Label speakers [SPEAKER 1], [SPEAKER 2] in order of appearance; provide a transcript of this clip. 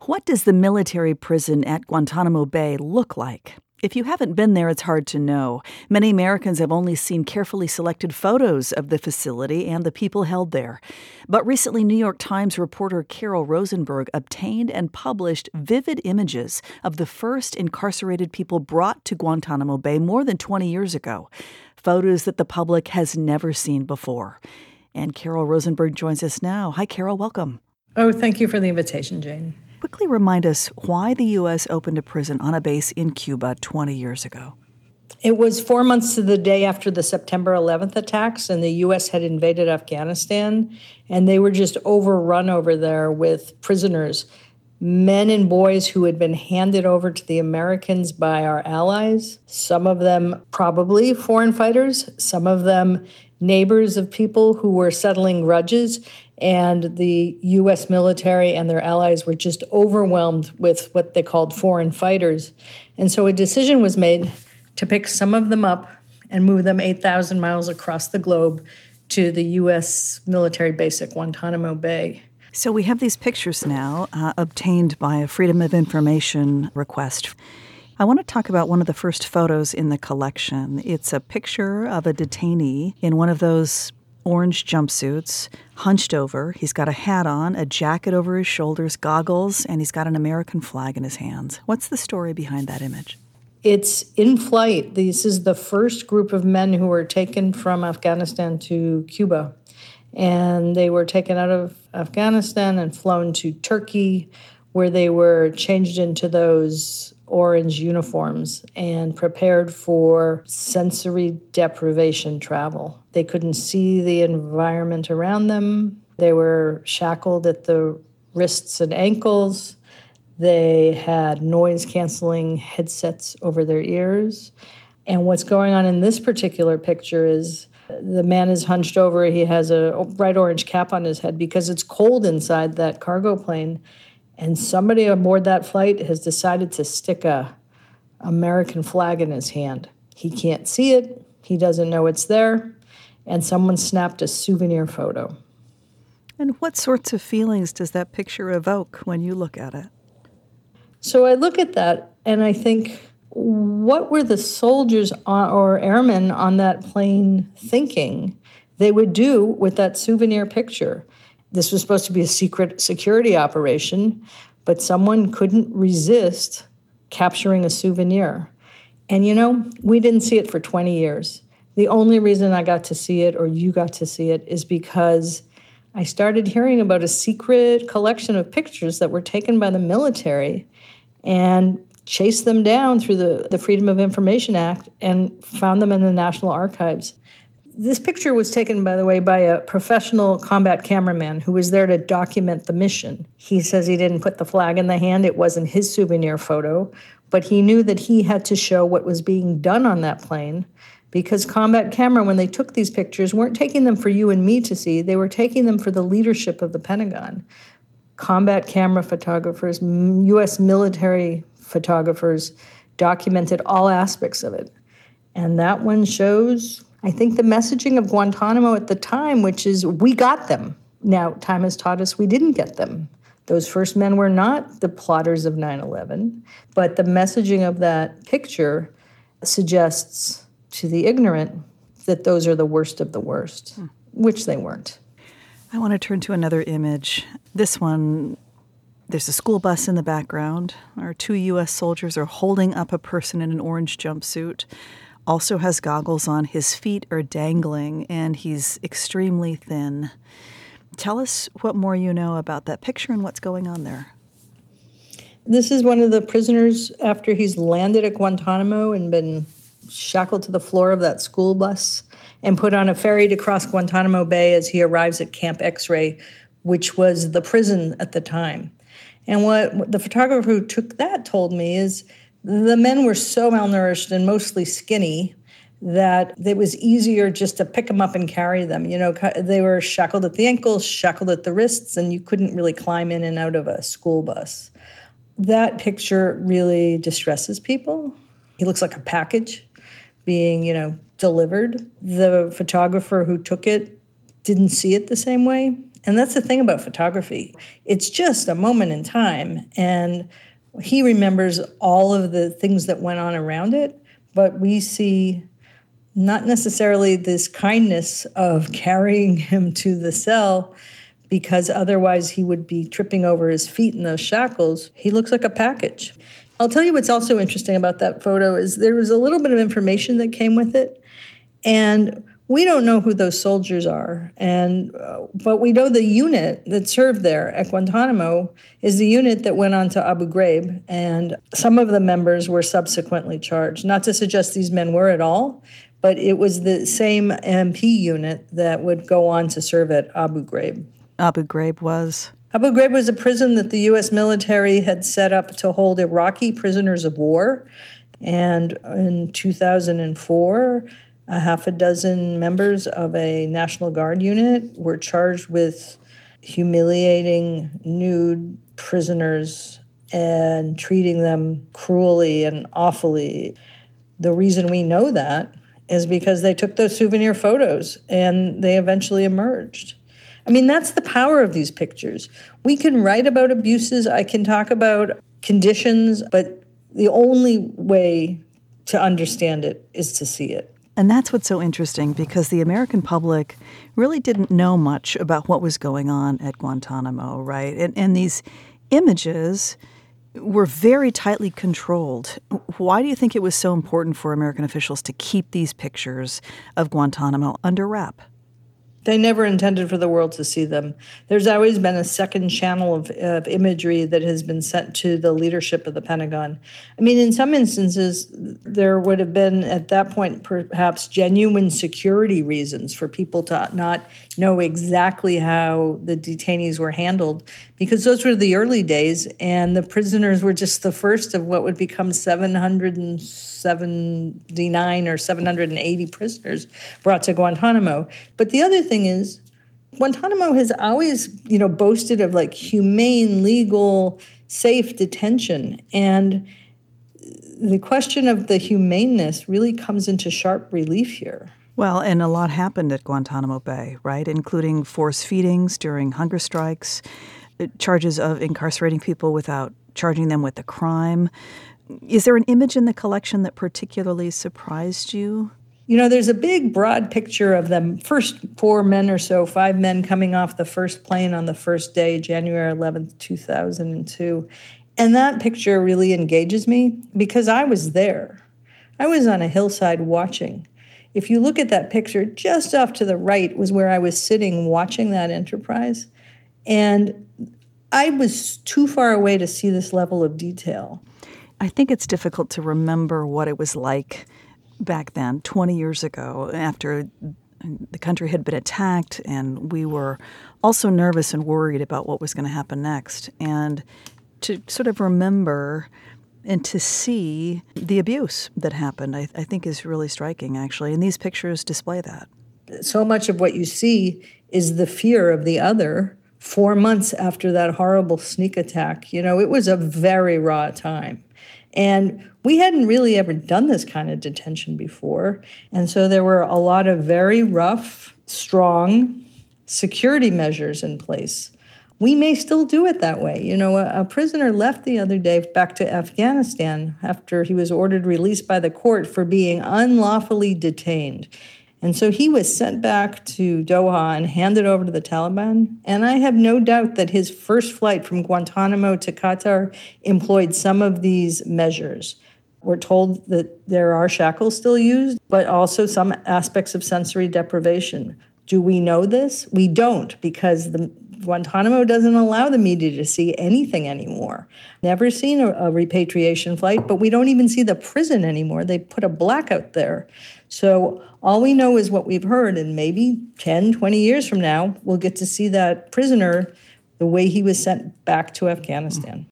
[SPEAKER 1] What does the military prison at Guantanamo Bay look like? If you haven't been there, it's hard to know. Many Americans have only seen carefully selected photos of the facility and the people held there. But recently, New York Times reporter Carol Rosenberg obtained and published vivid images of the first incarcerated people brought to Guantanamo Bay more than 20 years ago. Photos that the public has never seen before. And Carol Rosenberg joins us now. Hi, Carol. Welcome.
[SPEAKER 2] Oh, thank you for the invitation, Jane.
[SPEAKER 1] Quickly remind us why the U.S. opened a prison on a base in Cuba 20 years ago.
[SPEAKER 2] It was 4 months to the day after the September 11th attacks, and the U.S. had invaded Afghanistan, and they were just overrun over there with prisoners, men and boys who had been handed over to the Americans by our allies, some of them probably foreign fighters, some of them neighbors of people who were settling grudges. And the U.S. military and their allies were just overwhelmed with what they called foreign fighters. And so a decision was made to pick some of them up and move them 8,000 miles across the globe to the U.S. military base at Guantanamo Bay.
[SPEAKER 1] So we have these pictures now obtained by a Freedom of Information request. I want to talk about one of the first photos in the collection. It's a picture of a detainee in one of those orange jumpsuits, hunched over. He's got a hat on, a jacket over his shoulders, goggles, and he's got an American flag in his hands. What's the story behind that image?
[SPEAKER 2] It's in flight. This is the first group of men who were taken from Afghanistan to Cuba. And they were taken out of Afghanistan and flown to Turkey, where they were changed into those orange uniforms and prepared for sensory deprivation travel. They couldn't see the environment around them. They were shackled at the wrists and ankles. They had noise-canceling headsets over their ears. And what's going on in this particular picture is the man is hunched over. He has a bright orange cap on his head because it's cold inside that cargo plane. And somebody aboard that flight has decided to stick a American flag in his hand. He can't see it. He doesn't know it's there. And someone snapped a souvenir photo.
[SPEAKER 1] And what sorts of feelings does that picture evoke when you look at it?
[SPEAKER 2] So I look at that and I think, what were the soldiers or airmen on that plane thinking they would do with that souvenir picture? This was supposed to be a secret security operation, but someone couldn't resist capturing a souvenir. And we didn't see it for 20 years. The only reason I got to see it, or you got to see it, is because I started hearing about a secret collection of pictures that were taken by the military and chased them down through the Freedom of Information Act and found them in the National Archives. This picture was taken, by the way, by a professional combat cameraman who was there to document the mission. He says he didn't put the flag in the hand. It wasn't his souvenir photo, but he knew that he had to show what was being done on that plane because combat camera, when they took these pictures, weren't taking them for you and me to see. They were taking them for the leadership of the Pentagon. Combat camera photographers, U.S. military photographers documented all aspects of it. And that one shows, I think, the messaging of Guantanamo at the time, which is, we got them. Now, time has taught us we didn't get them. Those first men were not the plotters of 9/11, but the messaging of that picture suggests to the ignorant that those are the worst of the worst, which they weren't.
[SPEAKER 1] I want to turn to another image. This one, there's a school bus in the background. Our two U.S. soldiers are holding up a person in an orange jumpsuit. Also has goggles on. His feet are dangling, and he's extremely thin. Tell us what more you know about that picture and what's going on there.
[SPEAKER 2] This is one of the prisoners after he's landed at Guantanamo and been shackled to the floor of that school bus and put on a ferry to cross Guantanamo Bay as he arrives at Camp X-Ray, which was the prison at the time. And what the photographer who took that told me is the men were so malnourished and mostly skinny that it was easier just to pick them up and carry them. They were shackled at the ankles, shackled at the wrists, and you couldn't really climb in and out of a school bus. That picture really distresses people. He looks like a package being, delivered. The photographer who took it didn't see it the same way. And that's the thing about photography. It's just a moment in time, and he remembers all of the things that went on around it, but we see not necessarily this kindness of carrying him to the cell, because otherwise he would be tripping over his feet in those shackles. He looks like a package. I'll tell you what's also interesting about that photo is there was a little bit of information that came with it, and we don't know who those soldiers are, but we know the unit that served there at Guantanamo is the unit that went on to Abu Ghraib, and some of the members were subsequently charged. Not to suggest these men were at all, but it was the same MP unit that would go on to serve at Abu Ghraib.
[SPEAKER 1] Abu Ghraib was?
[SPEAKER 2] Abu Ghraib was a prison that the U.S. military had set up to hold Iraqi prisoners of war. And in 2004, a half a dozen members of a National Guard unit were charged with humiliating nude prisoners and treating them cruelly and awfully. The reason we know that is because they took those souvenir photos and they eventually emerged. I mean, that's the power of these pictures. We can write about abuses, I can talk about conditions, but the only way to understand it is to see it.
[SPEAKER 1] And that's what's so interesting, because the American public really didn't know much about what was going on at Guantanamo, right? And these images were very tightly controlled. Why do you think it was so important for American officials to keep these pictures of Guantanamo under wrap?
[SPEAKER 2] They never intended for the world to see them. There's always been a second channel of imagery that has been sent to the leadership of the Pentagon. I mean, in some instances, there would have been, at that point, perhaps genuine security reasons for people to not know exactly how the detainees were handled, because those were the early days, and the prisoners were just the first of what would become 779 or 780 prisoners brought to Guantanamo. But the other thing is, Guantanamo has always, boasted of like humane, legal, safe detention. And the question of the humaneness really comes into sharp relief here.
[SPEAKER 1] Well, and a lot happened at Guantanamo Bay, right? Including force feedings during hunger strikes, charges of incarcerating people without charging them with the crime. Is there an image in the collection that particularly surprised you?
[SPEAKER 2] There's a big, broad picture of them, first 4 men or so, 5 men coming off the first plane on the first day, January 11th, 2002. And that picture really engages me because I was there. I was on a hillside watching. If you look at that picture, just off to the right was where I was sitting watching that Enterprise. And I was too far away to see this level of detail.
[SPEAKER 1] I think it's difficult to remember what it was like back then, 20 years ago, after the country had been attacked, and we were also nervous and worried about what was going to happen next. And to sort of remember and to see the abuse that happened, I think is really striking, actually. And these pictures display that.
[SPEAKER 2] So much of what you see is the fear of the other 4 months after that horrible sneak attack. It was a very raw time. And we hadn't really ever done this kind of detention before. And so there were a lot of very rough, strong security measures in place. We may still do it that way. A prisoner left the other day back to Afghanistan after he was ordered released by the court for being unlawfully detained. And so he was sent back to Doha and handed over to the Taliban. And I have no doubt that his first flight from Guantanamo to Qatar employed some of these measures. We're told that there are shackles still used, but also some aspects of sensory deprivation. Do we know this? We don't, because the Guantanamo doesn't allow the media to see anything anymore. Never seen a repatriation flight, but we don't even see the prison anymore. They put a blackout there. So all we know is what we've heard, and maybe 10, 20 years from now, we'll get to see that prisoner the way he was sent back to Afghanistan.